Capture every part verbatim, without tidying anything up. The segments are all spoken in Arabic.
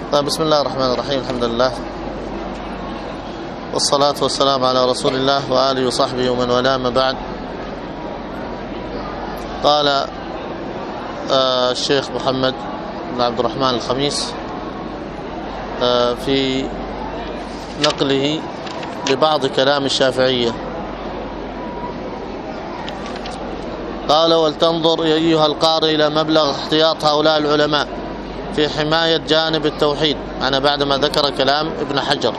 طيب، بسم الله الرحمن الرحيم. الحمد لله والصلاة والسلام على رسول الله وآله وصحبه ومن والاه، ما بعد. قال آه الشيخ محمد بن عبد الرحمن الخميس آه في نقله لبعض كلام الشافعية، قال: ولتنظر أيها القارئ إلى مبلغ احتياط هؤلاء العلماء في حماية جانب التوحيد. أنا بعدما ذكر كلام ابن حجر،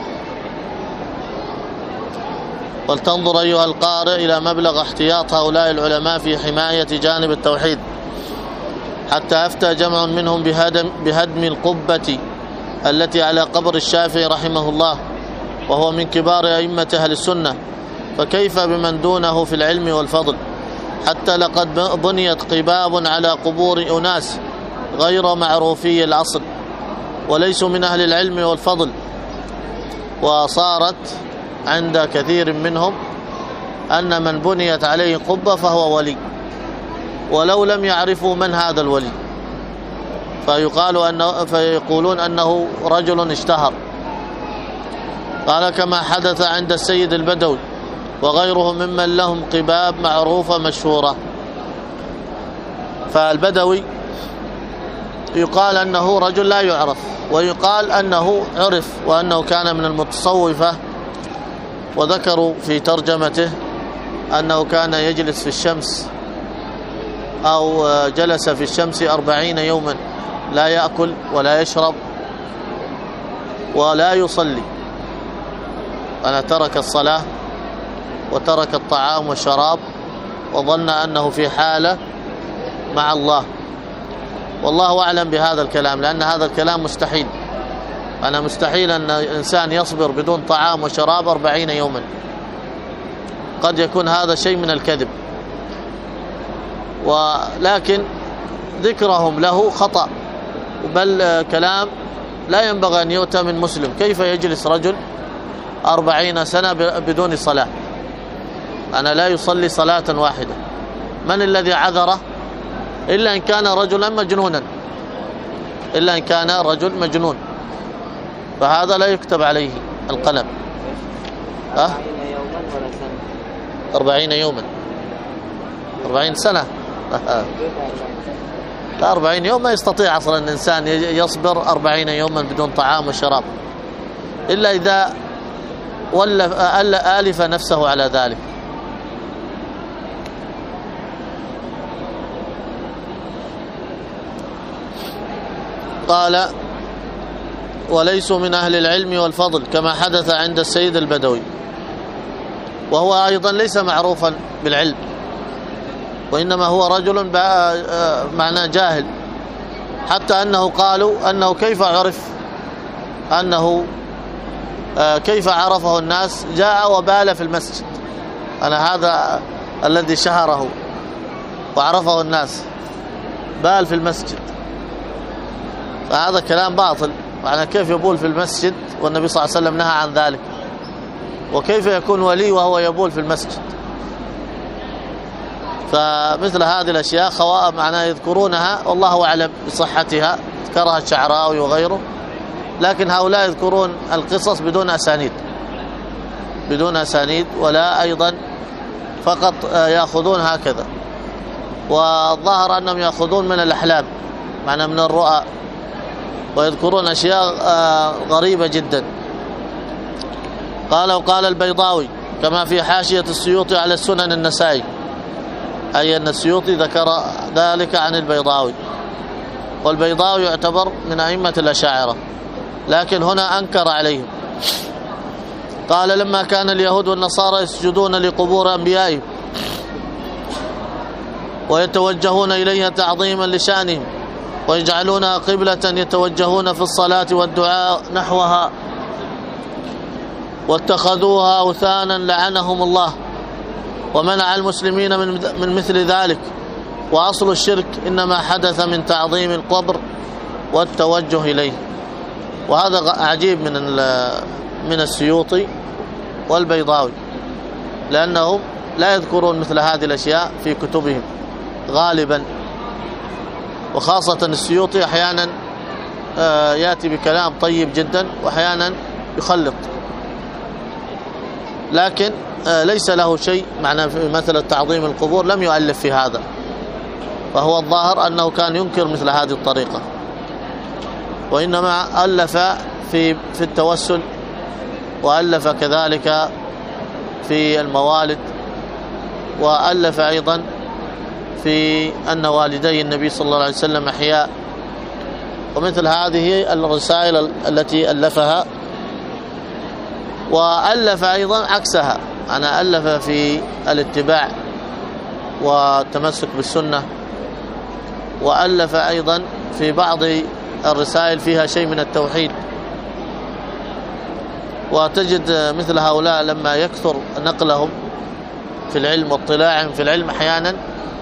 ولتنظر أيها القارئ إلى مبلغ احتياط هؤلاء العلماء في حماية جانب التوحيد، حتى أفتى جمع منهم بهدم, بهدم القبة التي على قبر الشافعي رحمه الله، وهو من كبار أئمة أهل السنة، فكيف بمن دونه في العلم والفضل؟ حتى لقد بنيت قباب على قبور أناس غير معروفي الأصل وليسوا من أهل العلم والفضل، وصارت عند كثير منهم أن من بنيت عليه قبة فهو ولي، ولو لم يعرفوا من هذا الولي فيقال أنه فيقولون أنه رجل اشتهر. قال: كما حدث عند السيد البدوي وغيره ممن لهم قباب معروفة مشهورة. فالبدوي يقال أنه رجل لا يعرف، ويقال أنه عرف وأنه كان من المتصوفة، وذكروا في ترجمته أنه كان يجلس في الشمس أو جلس في الشمس أربعين يوما لا يأكل ولا يشرب ولا يصلي، أنا ترك الصلاة وترك الطعام والشراب وظن أنه في حالة مع الله. والله أعلم بهذا الكلام، لأن هذا الكلام مستحيل. أنا مستحيل أن إنسان يصبر بدون طعام وشراب أربعين يوما، قد يكون هذا شيء من الكذب، ولكن ذكرهم له خطأ، بل كلام لا ينبغي أن يؤتى من مسلم. كيف يجلس رجل أربعين سنة بدون صلاة؟ أنا لا يصلي صلاة واحدة. من الذي عذره؟ إلا إن كان رجلا مجنونا، إلا إن كان رجل مجنون، فهذا لا يكتب عليه القلم. أه؟ أربعين يوما أربعين سنة لا، أربعين يوم ما يستطيع أصلا الإنسان يصبر أربعين يوما بدون طعام وشراب، إلا إذا ألف نفسه على ذلك. قال: وليسوا من أهل العلم والفضل، كما حدث عند السيد البدوي، وهو أيضا ليس معروفا بالعلم، وإنما هو رجل معناه جاهل، حتى أنه قالوا أنه كيف عرف، أنه كيف عرفه الناس؟ جاء وبال في المسجد. أنا هذا الذي شهره وعرفه الناس، بال في المسجد. فهذا كلام باطل. معنى كيف يبول في المسجد والنبي صلى الله عليه وسلم نهى عن ذلك؟ وكيف يكون ولي وهو يبول في المسجد؟ فمثل هذه الأشياء خواء معناه يذكرونها، والله أعلم بصحتها، ذكرها الشعراوي وغيره، لكن هؤلاء يذكرون القصص بدون أسانيد بدون أسانيد ولا أيضا فقط يأخذون هكذا. والظاهر أنهم يأخذون من الأحلام، معنى من الرؤى، ويذكرون أشياء غريبة جدا. قال: وقال البيضاوي كما في حاشية السيوطي على السنن النسائي، أي أن السيوطي ذكر ذلك عن البيضاوي، والبيضاوي يعتبر من أئمة الأشاعرة، لكن هنا أنكر عليهم. قال: لما كان اليهود والنصارى يسجدون لقبور أنبيائهم ويتوجهون إليها تعظيما لشانهم، ويجعلونها قبلة يتوجهون في الصلاة والدعاء نحوها، واتخذوها أوثانا لعنهم الله، ومنع المسلمين من مثل ذلك. وأصل الشرك إنما حدث من تعظيم القبر والتوجه إليه. وهذا عجيب من من السيوطي والبيضاوي، لأنهم لا يذكرون مثل هذه الأشياء في كتبهم غالبا، وخاصة السيوطي أحيانا يأتي بكلام طيب جدا وأحيانا يخلط، لكن ليس له شيء معنى في مثل تعظيم القبور، لم يؤلف في هذا، فهو الظاهر أنه كان ينكر مثل هذه الطريقة، وإنما ألف في في التوسل، وألف كذلك في الموالد، وألف أيضا في أن والدي النبي صلى الله عليه وسلم أحياء، ومثل هذه الرسائل التي ألفها. وألف أيضا عكسها، أنا ألف في الاتباع والتمسك بالسنة، وألف أيضا في بعض الرسائل فيها شيء من التوحيد. وتجد مثل هؤلاء لما يكثر نقلهم في العلم واطلاعهم في العلم أحيانا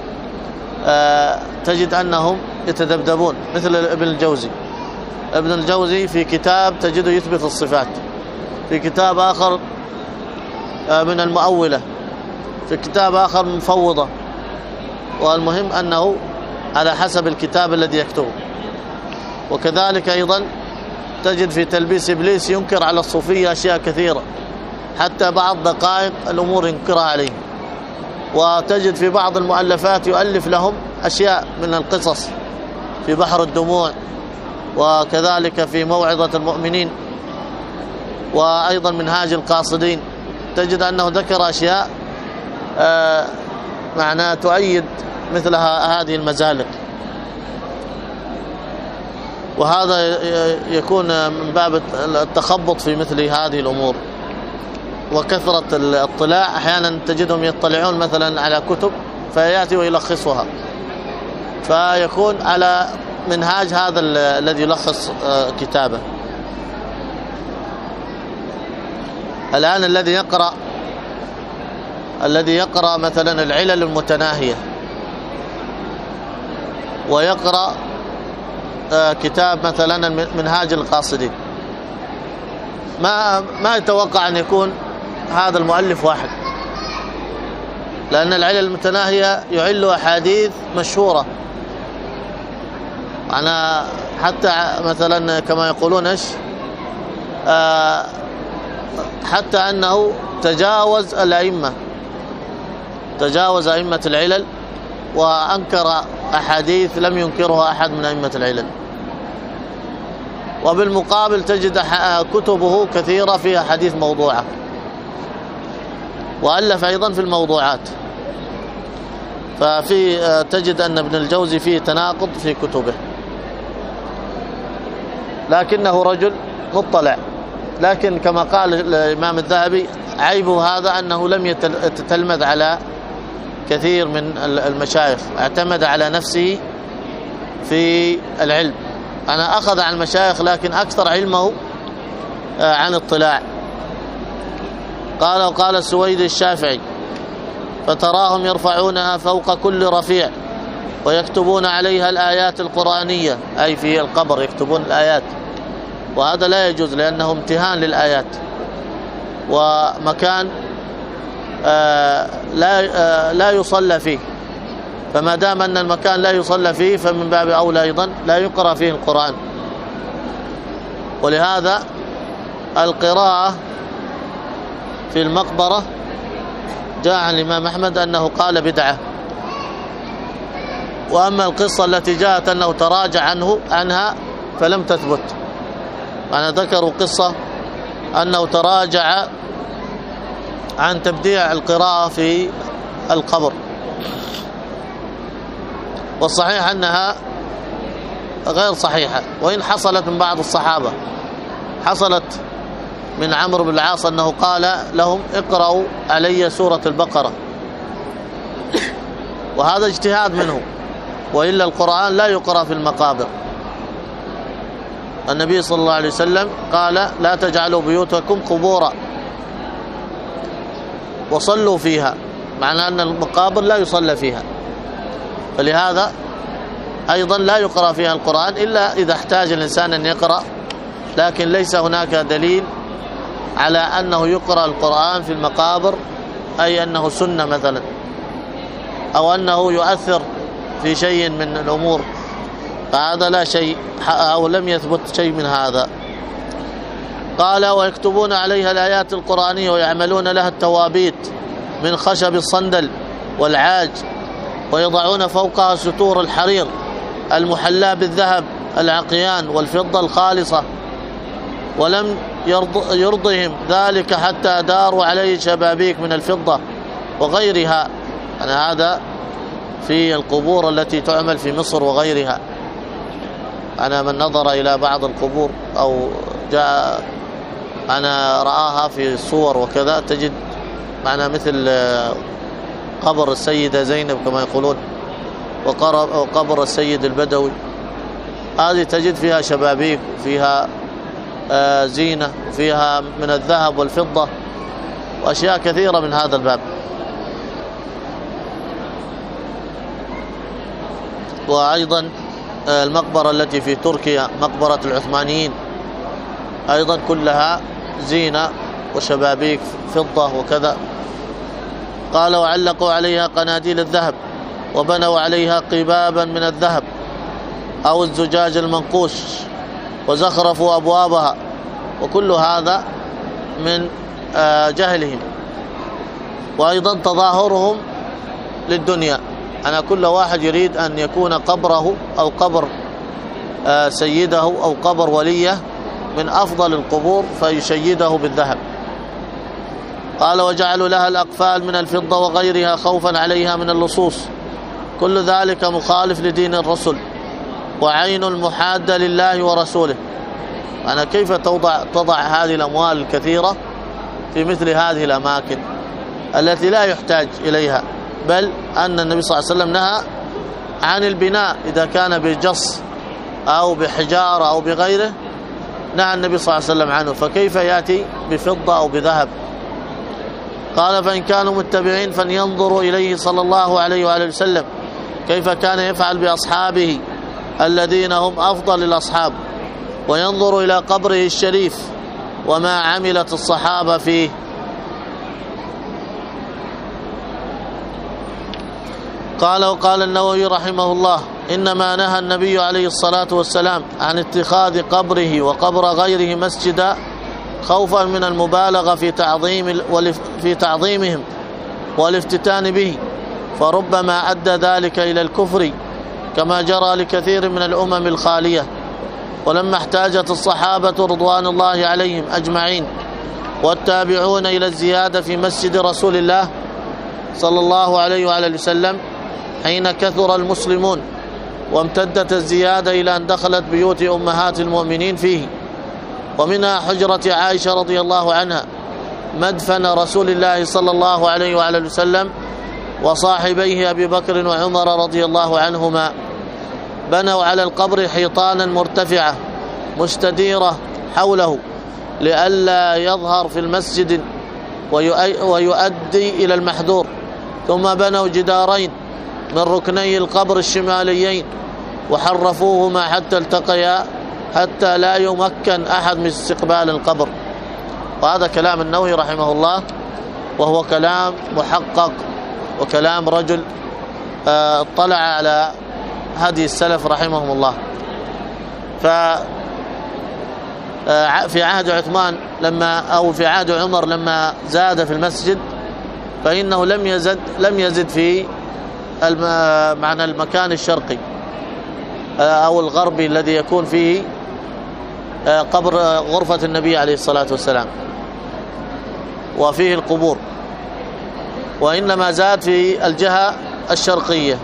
تجد أنهم يتذبذبون، مثل ابن الجوزي. ابن الجوزي في كتاب تجده يثبت الصفات، في كتاب آخر من المؤولة، في كتاب آخر مفوضة، والمهم أنه على حسب الكتاب الذي يكتبه. وكذلك أيضا تجد في تلبيس إبليس ينكر على الصوفية أشياء كثيرة، حتى بعض دقائق الأمور ينكرها عليه. وتجد في بعض المؤلفات يؤلف لهم أشياء من القصص، في بحر الدموع، وكذلك في موعظة المؤمنين، وأيضا منهاج القاصدين، تجد أنه ذكر أشياء آه معناه تؤيد مثل هذه المزالق. وهذا يكون من باب التخبط في مثل هذه الأمور وكثرة الاطلاع. أحيانا تجدهم يطلعون مثلا على كتب فيأتي ويلخصها، فيكون على منهاج هذا الذي يلخص كتابه. الآن الذي يقرأ الذي يقرأ مثلا العلل المتناهية، ويقرأ كتاب مثلا منهاج القاصدين، ما ما يتوقع أن يكون هذا المؤلف واحد، لأن العلل المتناهية يعل أحاديث مشهورة. أنا حتى مثلا كما يقولون إيش آه حتى أنه تجاوز الأئمة، تجاوز أئمة العلل وأنكر أحاديث لم ينكرها أحد من أئمة العلل. وبالمقابل تجد كتبه كثيرة فيها حديث موضوعة، وألف أيضا في الموضوعات. ففي تجد أن ابن الجوزي فيه تناقض في كتبه، لكنه رجل مطلع. لكن كما قال الإمام الذهبي عيبه هذا أنه لم يتتلمذ على كثير من المشايخ، اعتمد على نفسه في العلم. أنا أخذ عن المشايخ لكن أكثر علمه عن اطلاع. قال وقال السويدي الشافعي: فتراهم يرفعونها فوق كل رفيع ويكتبون عليها الآيات القرآنية، أي في القبر يكتبون الآيات، وهذا لا يجوز لأنه امتهان للآيات ومكان آه لا آه لا يصلى فيه. فما دام أن المكان لا يصلى فيه فمن باب أولى أيضا لا يقرأ فيه القرآن. ولهذا القراءة في المقبرة جاء عن الإمام أحمد أنه قال بدعة. وأما القصة التي جاءت أنه تراجع عنه عنها فلم تثبت. أنا ذكروا قصة أنه تراجع عن تبديع القراءة في القبر، والصحيح أنها غير صحيحة، وإن حصلت من بعض الصحابة. حصلت من عمرو بن العاص أنه قال لهم: اقرأوا علي سورة البقرة، وهذا اجتهاد منه، وإلا القرآن لا يقرأ في المقابر. النبي صلى الله عليه وسلم قال: لا تجعلوا بيوتكم قبورا وصلوا فيها، معنى أن المقابر لا يصلى فيها، فلهذا أيضا لا يقرأ فيها القرآن إلا إذا احتاج الإنسان أن يقرأ. لكن ليس هناك دليل على أنه يقرأ القرآن في المقابر، أي أنه سنة مثلا، أو أنه يؤثر في شيء من الأمور فهذا لا شيء أو لم يثبت شيء من هذا. قال ويكتبون عليها الآيات القرآنية ويعملون لها التوابيت من خشب الصندل والعاج، ويضعون فوقها ستور الحرير المحلى بالذهب العقيان والفضة الخالصة، ولم يرض يرضهم ذلك حتى داروا عليه شبابيك من الفضة وغيرها. يعني هذا في القبور التي تعمل في مصر وغيرها. أنا من نظر إلى بعض القبور أو جاء أنا رآها في الصور وكذا، تجد معنا مثل قبر السيدة زينب كما يقولون، وقبر السيد البدوي، هذه تجد فيها شبابيك، فيها زينة، وفيها من الذهب والفضة وأشياء كثيرة من هذا الباب. وأيضا المقبرة التي في تركيا مقبرة العثمانيين أيضا كلها زينة وشبابيك فضة وكذا. قال وعلقوا عليها قناديل الذهب وبنوا عليها قبابا من الذهب أو الزجاج المنقوش وزخرفوا أبوابها، وكل هذا من جهلهم. وأيضا تظاهرهم للدنيا، أنا كل واحد يريد أن يكون قبره أو قبر سيده أو قبر وليه من أفضل القبور فيشيده بالذهب. قال وجعلوا لها الأقفال من الفضة وغيرها خوفا عليها من اللصوص، كل ذلك مخالف لدين الرسل وعين المحادة لله ورسوله. أنا كيف توضع تضع هذه الأموال الكثيرة في مثل هذه الأماكن التي لا يحتاج إليها، بل أن النبي صلى الله عليه وسلم نهى عن البناء إذا كان بجص أو بحجارة أو بغيره، نهى النبي صلى الله عليه وسلم عنه، فكيف يأتي بفضة أو بذهب؟ قال فإن كانوا متبعين فلينظروا إليه صلى الله عليه وآله وسلم كيف كان يفعل بأصحابه الذين هم أفضل الأصحاب، وينظروا إلى قبره الشريف وما عملت الصحابة فيه. قال وقال النووي رحمه الله إنما نهى النبي عليه الصلاة والسلام عن اتخاذ قبره وقبر غيره مسجدا خوفا من المبالغة في تعظيم في تعظيمهم والافتتان به، فربما أدى ذلك إلى الكفر كما جرى لكثير من الأمم الخالية. ولما احتاجت الصحابة رضوان الله عليهم أجمعين والتابعون إلى الزيادة في مسجد رسول الله صلى الله عليه وآله وسلم حين كثر المسلمون وامتدت الزيادة إلى أن دخلت بيوت أمهات المؤمنين فيه، ومنها حجرة عائشة رضي الله عنها مدفن رسول الله صلى الله عليه وآله وسلم وصاحبيه أبي بكر وعمر رضي الله عنهما، بنوا على القبر حيطانا مرتفعة مستديرة حوله لئلا يظهر في المسجد ويؤدي إلى المحذور، ثم بنوا جدارين من ركني القبر الشماليين وحرفوهما حتى التقيا حتى لا يمكن أحد من استقبال القبر. وهذا كلام النووي رحمه الله، وهو كلام محقق وكلام رجل اطلع على هدي السلف رحمهم الله. ففي عهد عثمان لما أو في عهد عمر لما زاد في المسجد فإنه لم يزد لم يزد في معنى المكان الشرقي أو الغربي الذي يكون فيه قبر غرفة النبي عليه الصلاة والسلام وفيه القبور، وإنما زاد في الجهة الشرقية.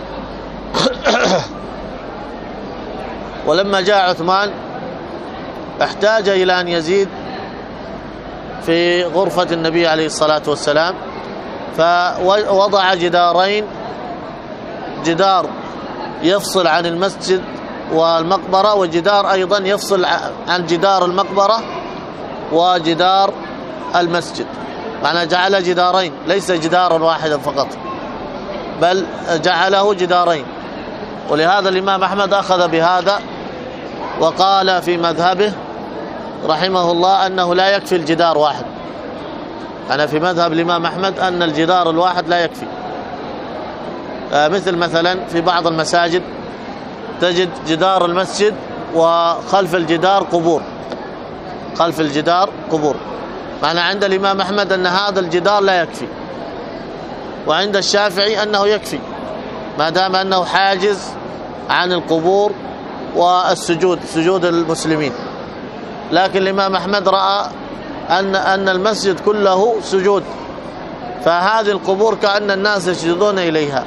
ولما جاء عثمان احتاج إلى أن يزيد في غرفة النبي عليه الصلاة والسلام، فوضع جدارين، جدار يفصل عن المسجد والمقبرة، وجدار أيضا يفصل عن جدار المقبرة وجدار المسجد، معنى جعل جدارين ليس جدارا واحدا فقط بل جعله جدارين. ولهذا الإمام أحمد أخذ بهذا وقال في مذهبه رحمه الله أنه لا يكفي الجدار واحد. أنا في مذهب الإمام أحمد أن الجدار الواحد لا يكفي، مثل مثلا في بعض المساجد تجد جدار المسجد وخلف الجدار قبور، خلف الجدار قبور. معنى عند الإمام أحمد أن هذا الجدار لا يكفي، وعند الشافعي أنه يكفي ما دام أنه حاجز عن القبور والسجود، سجود المسلمين. لكن الإمام أحمد رأى أن أن المسجد كله سجود، فهذه القبور كأن الناس يسجدون إليها،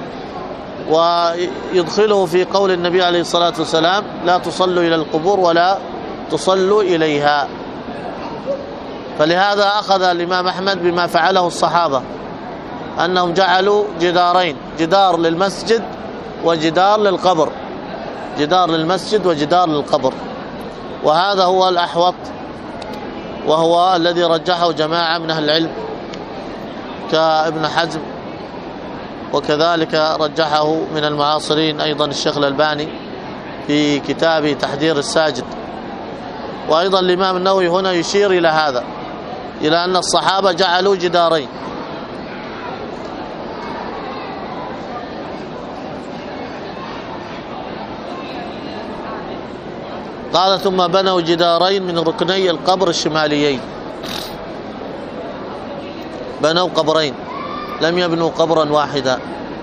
ويدخله في قول النبي عليه الصلاة والسلام: لا تصلوا إلى القبور ولا تصلوا إليها. فلهذا أخذ الإمام أحمد بما فعله الصحابة، أنهم جعلوا جدارين، جدار للمسجد وجدار للقبر، جدار للمسجد وجدار للقبر. وهذا هو الأحوط، وهو الذي رجحه جماعة من أهل العلم كابن حزم، وكذلك رجحه من المعاصرين أيضا الشيخ الألباني في كتابه تحذير الساجد. وأيضا الإمام النووي هنا يشير إلى هذا، إلى أن الصحابة جعلوا جدارين. قال: ثم بنوا جدارين من ركني القبر الشماليين. بنوا قبرين، لم يبنوا قبرا واحدا،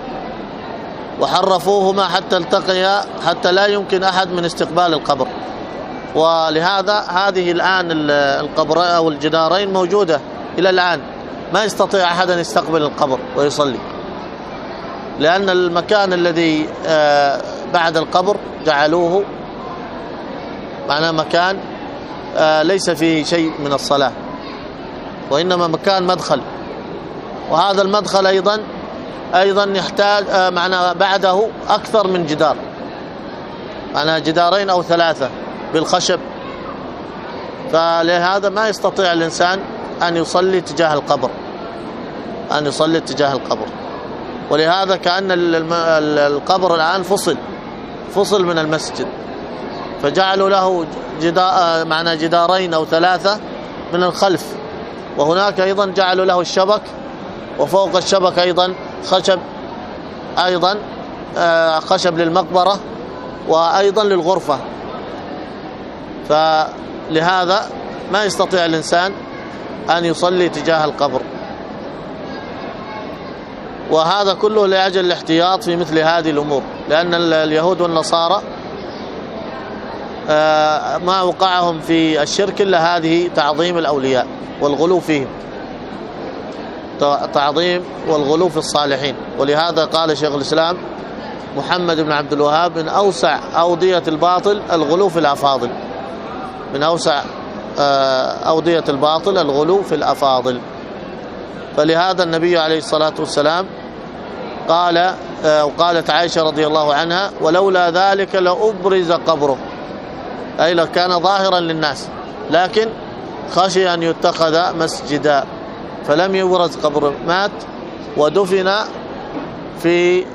وحرفوهما حتى التقيا، حتى لا يمكن أحد من استقبال القبر. ولهذا هذه الآن القبر أو الجدارين موجودة إلى الآن، ما يستطيع أحد أن يستقبل القبر ويصلي، لأن المكان الذي بعد القبر جعلوه معناه مكان ليس فيه شيء من الصلاة، وإنما مكان مدخل. وهذا المدخل أيضا أيضا يحتاج معناه بعده أكثر من جدار، معناه جدارين أو ثلاثة بالخشب. فلهذا ما يستطيع الإنسان أن يصلي تجاه القبر، أن يصلي تجاه القبر. ولهذا كأن القبر الآن فصل فصل من المسجد، فجعلوا له جدار معنى جدارين أو ثلاثة من الخلف، وهناك أيضا جعلوا له الشبك، وفوق الشبك أيضا خشب، أيضا خشب للمقبرة وأيضا للغرفة. فلهذا ما يستطيع الإنسان أن يصلي تجاه القبر. وهذا كله لأجل الاحتياط في مثل هذه الأمور، لأن اليهود والنصارى ما وقعهم في الشرك إلا هذه تعظيم الأولياء والغلو فيهم، تعظيم والغلو في الصالحين. ولهذا قال شيخ الإسلام محمد بن عبد الوهاب: من أوسع أودية الباطل الغلو في الأفاضل، من أوسع أودية الباطل الغلو في الأفاضل. فلهذا النبي عليه الصلاة والسلام قال، وقالت عائشة رضي الله عنها: ولولا ذلك لأبرز قبره، أي لو كان ظاهرا للناس، لكن خشي أن يتخذ مسجدا، فلم يبرز قبره، مات ودفن في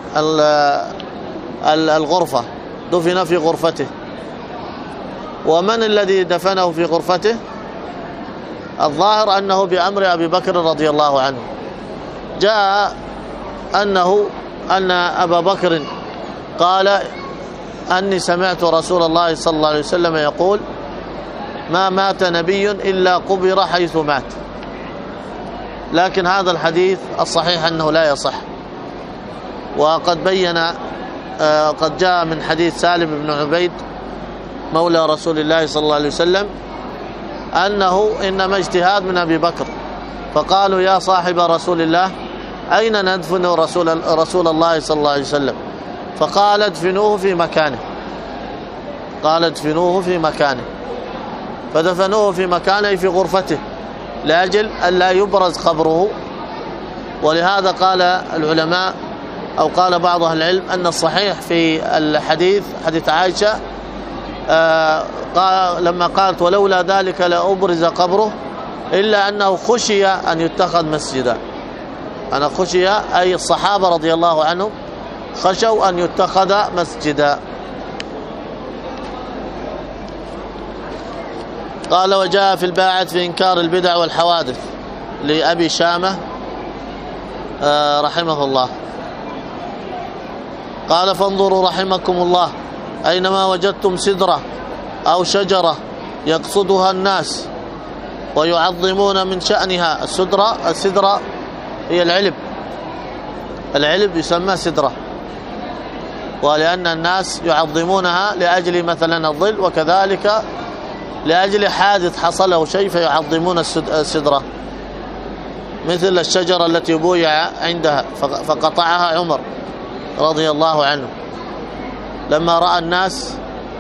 الغرفة، دفن في غرفته. ومن الذي دفنه في غرفته؟ الظاهر أنه بأمر أبي بكر رضي الله عنه. جاء أنه أن أبا بكر قال: أني سمعت رسول الله صلى الله عليه وسلم يقول: ما مات نبي إلا قبر حيث مات. لكن هذا الحديث الصحيح أنه لا يصح. وقد بين قد جاء من حديث سالم بن عبيد مولى رسول الله صلى الله عليه وسلم أنه إنما اجتهاد من أبي بكر، فقالوا: يا صاحب رسول الله، أين ندفن رسول, رسول الله صلى الله عليه وسلم؟ فقال: ادفنوه في مكانه، قال: ادفنوه في مكانه. فدفنوه في مكانه في غرفته لأجل أن لا يبرز قبره. ولهذا قال العلماء أو قال بعض أهل العلم أن الصحيح في الحديث حديث عائشة آه قال لما قالت: ولولا ذلك لأبرز قبره، إلا أنه خشي أن يتخذ مسجدا. أنا خشي أي الصحابة رضي الله عنهم خشوا أن يتخذ مسجدا. قال: وجاء في الباعث في إنكار البدع والحوادث لأبي شامة آه رحمه الله. قال: فانظروا رحمكم الله أينما وجدتم سدرة أو شجرة يقصدها الناس ويعظمون من شأنها. السدرة السدرة هي العلب، العلب يسمى سدرة، ولأن الناس يعظمونها لأجل مثلا الظل، وكذلك لأجل حادث حصل له شيء فيعظمون السدرة، مثل الشجرة التي بويع عندها فقطعها عمر رضي الله عنه لما رأى الناس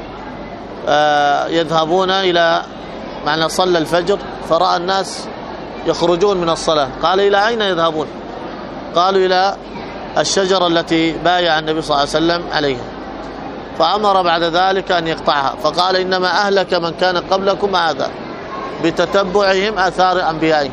يذهبون إلى معنى صلى الفجر، فرأى الناس يخرجون من الصلاة، قال إلى أين يذهبون؟ قالوا إلى الشجرة التي بايع النبي صلى الله عليه وسلم عليها، فأمر بعد ذلك أن يقطعها، فقال إنما أهلك من كان قبلكم هذا بتتبعهم آثار أنبيائهم.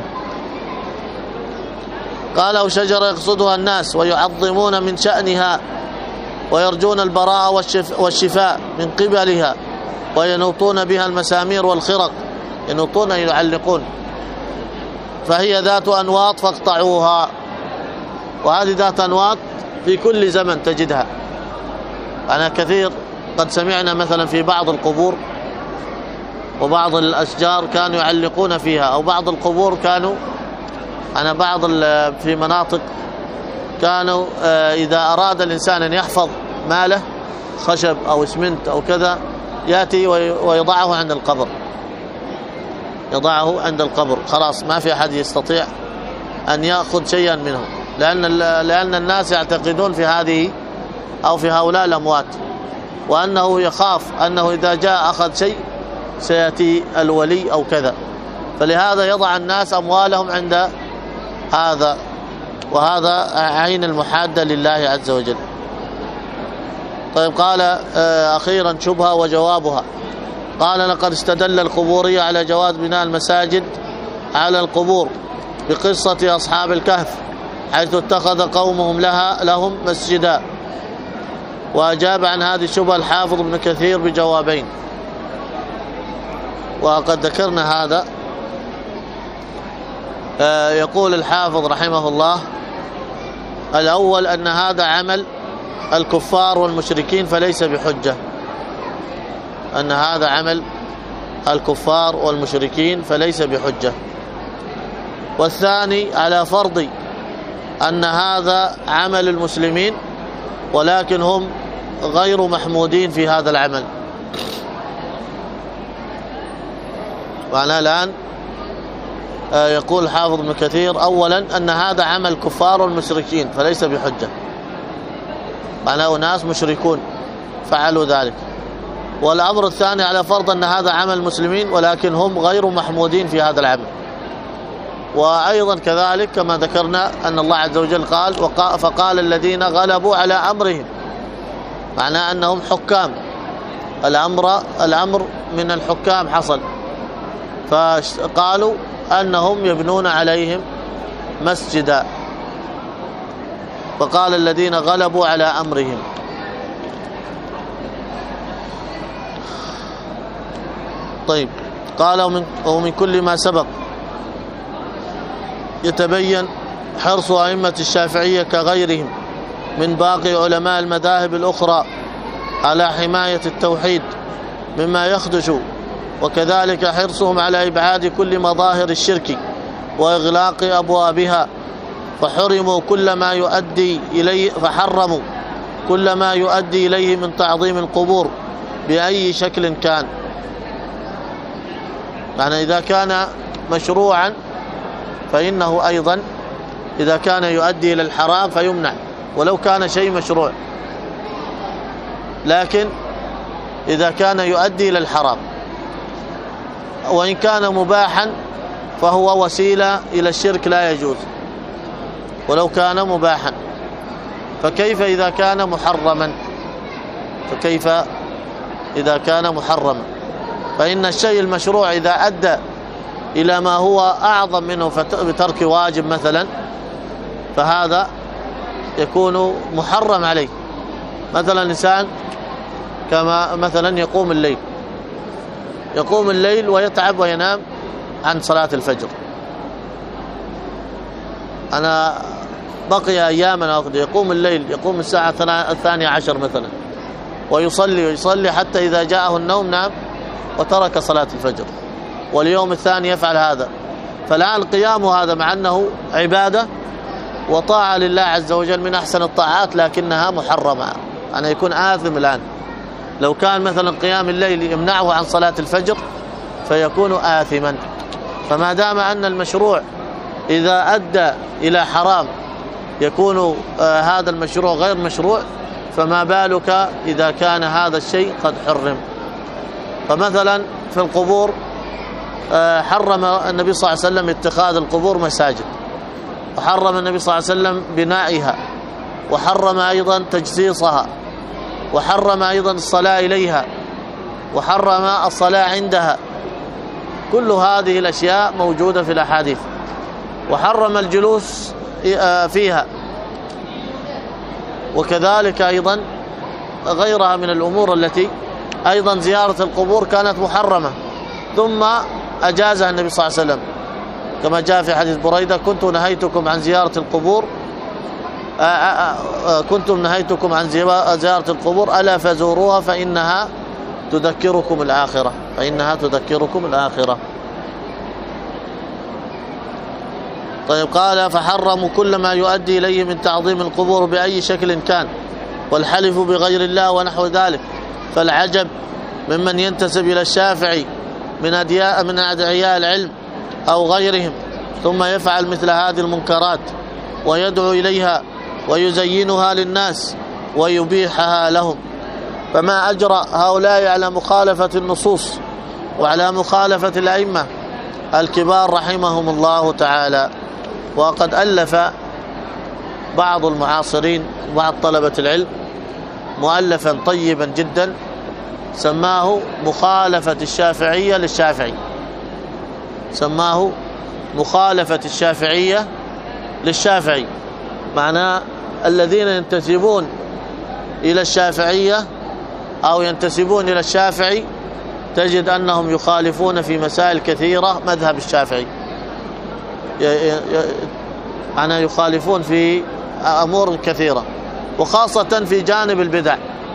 قال أو شجرة يقصدها الناس ويعظمون من شأنها ويرجون البراءة والشفاء من قبلها وينوطون بها المسامير والخرق، ينوطون يعلقون، فهي ذات أنواط فاقطعوها. وهذه ذات أنواط في كل زمن تجدها. أنا كثير قد سمعنا مثلا في بعض القبور وبعض الأشجار كانوا يعلقون فيها، أو بعض القبور كانوا أنا بعض في مناطق كانوا إذا أراد الإنسان أن يحفظ ماله خشب أو اسمنت أو كذا يأتي ويضعه عند القبر، يضعه عند القبر، خلاص ما في أحد يستطيع أن يأخذ شيئا منه، لأن لأن الناس يعتقدون في هذه أو في هؤلاء الأموات، وأنه يخاف أنه إذا جاء أخذ شيء سيأتي الولي أو كذا، فلهذا يضع الناس أموالهم عند هذا، وهذا عين المحادة لله عز وجل. طيب قال أخيرا شبهة وجوابها. قال لقد استدل القبورية على جواز بناء المساجد على القبور بقصة أصحاب الكهف حيث اتخذ قومهم لها لهم مسجدا، وأجاب عن هذه الشبهة الحافظ ابن كثير بجوابين، وقد ذكرنا هذا. يقول الحافظ رحمه الله: الأول أن هذا عمل الكفار والمشركين فليس بحجة، أن هذا عمل الكفار والمشركين فليس بحجة. والثاني على فرض أن هذا عمل المسلمين ولكن هم غير محمودين في هذا العمل. معناه الآن يقول الحافظ ابن كثير: أولا أن هذا عمل الكفار والمشركين فليس بحجة، معناه ناس مشركون فعلوا ذلك. والأمر الثاني على فرض أن هذا عمل المسلمين ولكن هم غير محمودين في هذا العمل. وأيضا كذلك كما ذكرنا أن الله عز وجل قال: فقال الذين غلبوا على أمرهم، معناه أنهم حكام، الأمر الأمر من الحكام حصل، فقالوا أنهم يبنون عليهم مسجدا، فقال الذين غلبوا على أمرهم. طيب قال: ومن, ومن كل ما سبق يتبين حرص أئمة الشافعية كغيرهم من باقي علماء المذاهب الأخرى على حماية التوحيد مما يخدش، وكذلك حرصهم على إبعاد كل مظاهر الشرك وإغلاق أبوابها، فحرموا كل ما يؤدي إليه فحرموا كل ما يؤدي إليه من تعظيم القبور بأي شكل كان. يعني إذا كان مشروعا فإنه أيضا إذا كان يؤدي إلى الحرام فيمنع ولو كان شيء مشروع، لكن إذا كان يؤدي إلى الحرام، وإن كان مباحا فهو وسيلة إلى الشرك لا يجوز ولو كان مباحا، فكيف إذا كان محرما؟ فكيف إذا كان محرما؟ فإن الشيء المشروع إذا أدى إلى ما هو أعظم منه بترك واجب مثلا فهذا يكون محرم عليه. مثلا إنسان كما مثلا يقوم الليل يقوم الليل ويتعب وينام عن صلاة الفجر. أنا بقي أياما يقوم الليل، يقوم الساعة الثانية عشر مثلا، ويصلي ويصلي حتى إذا جاءه النوم نام وترك صلاة الفجر، واليوم الثاني يفعل هذا. فالآن القيام هذا مع أنه عبادة وطاعة لله عز وجل من أحسن الطاعات، لكنها محرمة، أن يكون آثم الآن. لو كان مثلا قيام الليل يمنعه عن صلاة الفجر فيكون آثما. فما دام أن المشروع إذا أدى إلى حرام يكون آه هذا المشروع غير مشروع، فما بالك إذا كان هذا الشيء قد حرم. فمثلا في القبور آه حرم النبي صلى الله عليه وسلم اتخاذ القبور مساجد، وحرم النبي صلى الله عليه وسلم بنائها، وحرم أيضا تجسيسها، وحرم أيضا الصلاة إليها، وحرم الصلاة عندها. كل هذه الأشياء موجودة في الأحاديث. وحرم الجلوس فيها، وكذلك أيضا غيرها من الأمور التي أيضا زيارة القبور كانت محرمة ثم أجازها النبي صلى الله عليه وسلم، كما جاء في حديث بريدة: كنت نهيتكم عن زيارة القبور كنتم نهيتكم عن زيارة القبور ألا فزوروها فإنها تذكركم الآخرة فإنها تذكركم الآخرة. طيب، قال: فحرموا كل ما يؤدي إليه من تعظيم القبور بأي شكل كان، والحلف بغير الله ونحو ذلك. فالعجب ممن ينتسب إلى الشافعي من أدعياء من أدعياء العلم أو غيرهم ثم يفعل مثل هذه المنكرات ويدعو إليها ويزينها للناس ويبيحها لهم. فما أجرى هؤلاء على مخالفة النصوص وعلى مخالفة الأئمة الكبار رحمهم الله تعالى. وقد ألف بعض المعاصرين وبعض طلبة العلم مؤلفا طيبا جدا سماه مخالفة الشافعية للشافعي سماه مخالفة الشافعية للشافعي معناه الذين ينتسبون إلى الشافعية أو ينتسبون إلى الشافعي تجد أنهم يخالفون في مسائل كثيرة مذهب الشافعي، أنا يخالفون في أمور كثيرة، وخاصة في جانب البدع.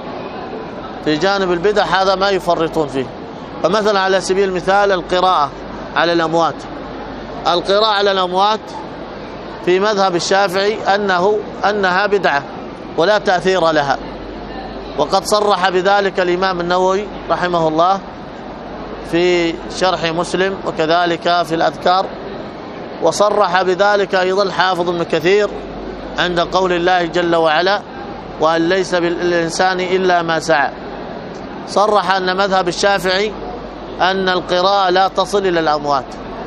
في جانب البدع هذا ما يفرطون فيه. فمثلا على سبيل المثال القراءة على الأموات القراءة على الأموات في مذهب الشافعي أنه أنها بدعة ولا تأثير لها، وقد صرح بذلك الإمام النووي رحمه الله في شرح مسلم وكذلك في الأذكار، وصرح بذلك أيضا الحافظ ابن كثير عند قول الله جل وعلا: وأن ليس بالإنسان إلا ما سعى. صرح أن مذهب الشافعي أن القراءة لا تصل إلى الأموات.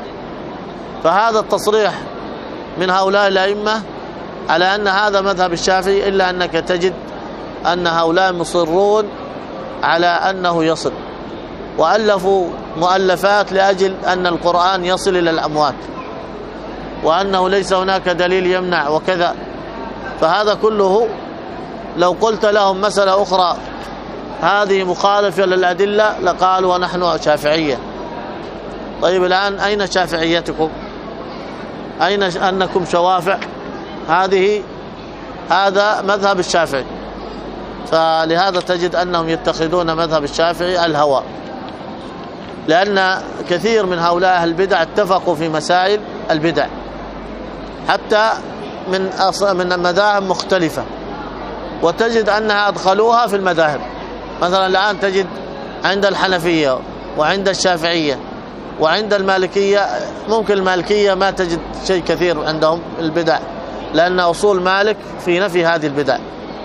فهذا التصريح من هؤلاء الأئمة على أن هذا مذهب الشافعي، إلا أنك تجد أن هؤلاء مصرون على أنه يصل، وألفوا مؤلفات لأجل أن القرآن يصل إلى الأموات وأنه ليس هناك دليل يمنع وكذا. فهذا كله لو قلت لهم مسألة أخرى هذه مخالفة للأدلة لقالوا ونحن شافعية. طيب الآن أين شافعيتكم؟ أين أنكم شوافع؟ هذه هذا مذهب الشافعي. فلهذا تجد أنهم يتخذون مذهب الشافعي الهوى، لأن كثير من هؤلاء أهل البدع اتفقوا في مسائل البدع حتى من من مذاهب مختلفة، وتجد أنها أدخلوها في المذاهب. مثلا الآن تجد عند الحنفية وعند الشافعية وعند المالكية، ممكن المالكية ما تجد شيء كثير عندهم البدع لأن أصول مالك في نفي هذه البدع،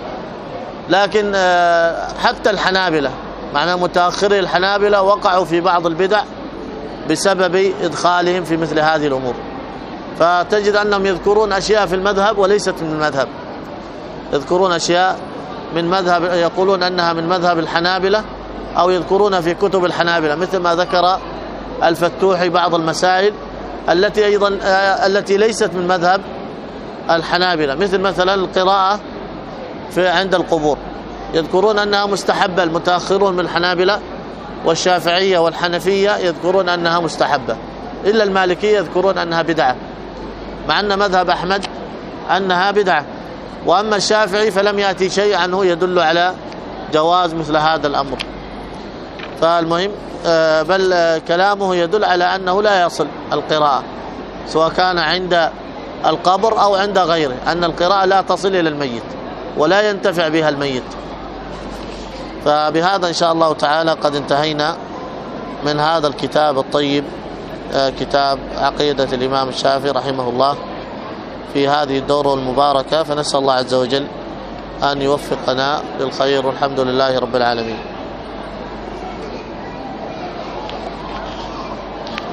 لكن حتى الحنابلة معنى متأخري الحنابلة وقعوا في بعض البدع بسبب إدخالهم في مثل هذه الأمور. فتجد أنهم يذكرون أشياء في المذهب وليست من المذهب، يذكرون أشياء من مذهب يقولون أنها من مذهب الحنابلة أو يذكرون في كتب الحنابلة، مثل ما ذكر الفتوحي بعض المسائل التي أيضا التي ليست من مذهب الحنابلة، مثل مثلا القراءة في عند القبور يذكرون أنها مستحبة. المتأخرون من الحنابلة والشافعية والحنفية يذكرون أنها مستحبة، إلا المالكية يذكرون أنها بدعة، مع أن مذهب أحمد أنها بدعة. وأما الشافعي فلم يأتي شيء عنه يدل على جواز مثل هذا الأمر. فالمهم بل كلامه يدل على أنه لا يصل القراءة سواء كان عند القبر أو عند غيره، أن القراءة لا تصل إلى الميت ولا ينتفع بها الميت. فبهذا إن شاء الله تعالى قد انتهينا من هذا الكتاب الطيب، كتاب عقيدة الإمام الشافعي رحمه الله في هذه الدورة المباركة. فنسأل الله عز وجل أن يوفقنا للخير، والحمد لله رب العالمين.